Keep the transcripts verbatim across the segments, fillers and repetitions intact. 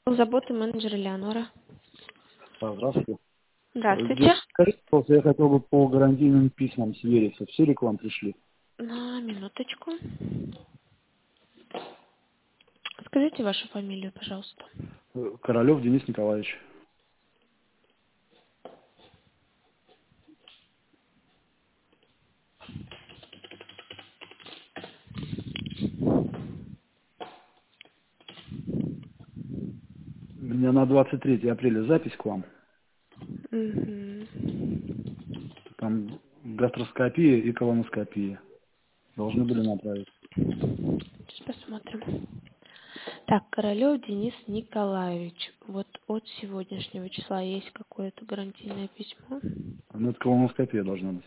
Заботы менеджер Элеонора. А, Здравствуйте. Здесь, Здравствуйте. скажите, пожалуйста, я хотел бы по гарантийным письмам свериться. Все ли к вам пришли? На минуточку. Скажите вашу фамилию, пожалуйста. Э, Королев Денис Николаевич. У меня на двадцать третье апреля запись к вам. Мгм. Там гастроскопия и колоноскопия. Должны были направить. Сейчас посмотрим. Так, Королев Денис Николаевич. Вот от сегодняшнего числа есть какое-то гарантийное письмо. Ну, это колоноскопия должна быть.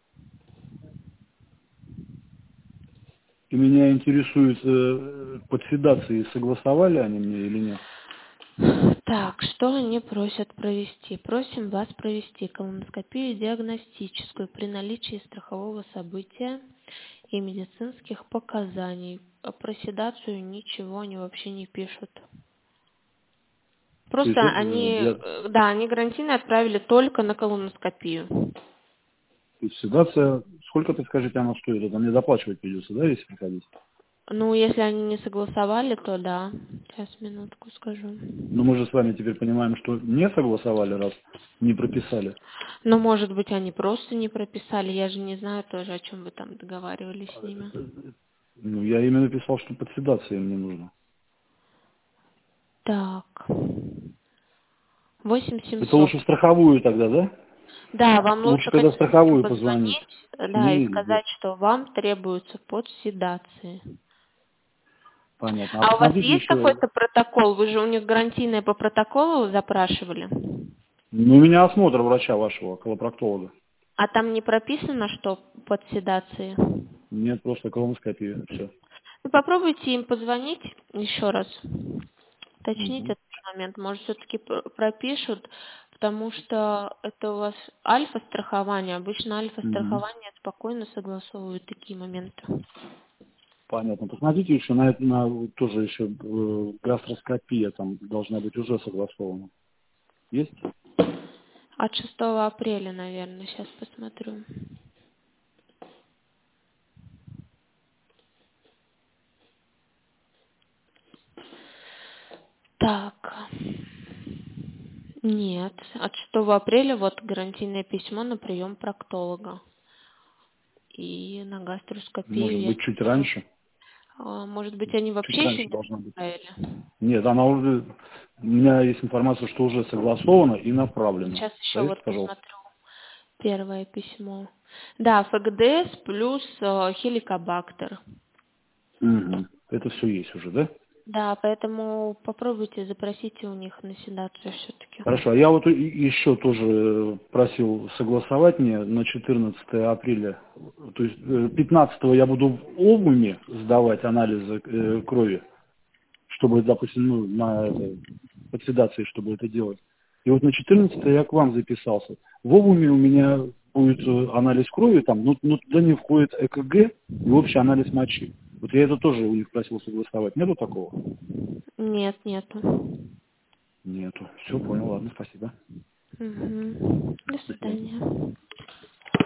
И меня интересует, э, под седацией согласовали они мне или нет? Так, что они просят провести? Просим вас провести колоноскопию диагностическую при наличии страхового события и медицинских показаний. А про седацию ничего они вообще не пишут. То Просто есть, э, они, я, э, да, они гарантийно отправили только на колоноскопию. то есть седация, сколько-то, скажите, она стоит? Это мне доплачивать придется, да, если приходить? Ну, если они не согласовали, то да. Сейчас, минутку скажу. Но мы же с вами теперь понимаем, что не согласовали, раз не прописали. Но, может быть, они просто не прописали. Я же не знаю тоже, о чем вы там договаривались с ними. Ну, я именно писал, что под седацией мне нужно. Так. восемь Это семьсот. лучше страховую тогда, да? Да, вам Лучше, лучше, когда конечно, с ним страховую позвонить. позвонить, С да, и ней или без? сказать, что вам требуется под седацией. Понятно. А А у вас посмотрите есть еще. какой-то протокол? Вы же у них гарантийное по протоколу запрашивали? Ну, у меня осмотр врача вашего, колопроктолога. А там не прописано, что под седацией? Нет, просто колоноскопия. Все. Ну, попробуйте им позвонить еще раз, уточнить Угу. этот момент. Может, все-таки пропишут, потому что это у вас альфа-страхование. Обычно Угу. альфа-страхование спокойно согласовывают такие моменты. Понятно. Посмотрите еще на это, на вот тоже еще э, гастроскопия там должна быть уже согласована. Есть? От шестого апреля, наверное, сейчас посмотрю. Так. Нет, от шестого апреля вот гарантийное письмо на прием проктолога. И на гастроскопию Может я быть, не чуть вижу. раньше. А, может быть, они Чуть вообще еще раньше не должна быть. отправили? Нет, она уже, у меня есть информация, что уже согласована и направлена. Сейчас еще Поверьте, вот пожалуйста. посмотрю первое письмо. Да, ФГДС плюс э, хеликобактер. Угу. Это все есть уже, да? Да, поэтому попробуйте, запросите у них на седацию все-таки. Хорошо. А я вот и- еще тоже э, просил согласовать мне на четырнадцатое апреля. То есть э, пятнадцатого я буду в Обуме сдавать анализы э, крови, чтобы, допустим, ну, на это, под седацией, чтобы это делать. И вот на четырнадцатое я к вам записался. В Обуме у меня будет э, анализ крови, там, ну, ну, туда не входит ЭКГ и общий анализ мочи. Вот я это тоже у них просил согласовать. Нету такого? Нет, нету. Нету. Все, понял, ладно, спасибо. Мгм. До До свидания. свидания.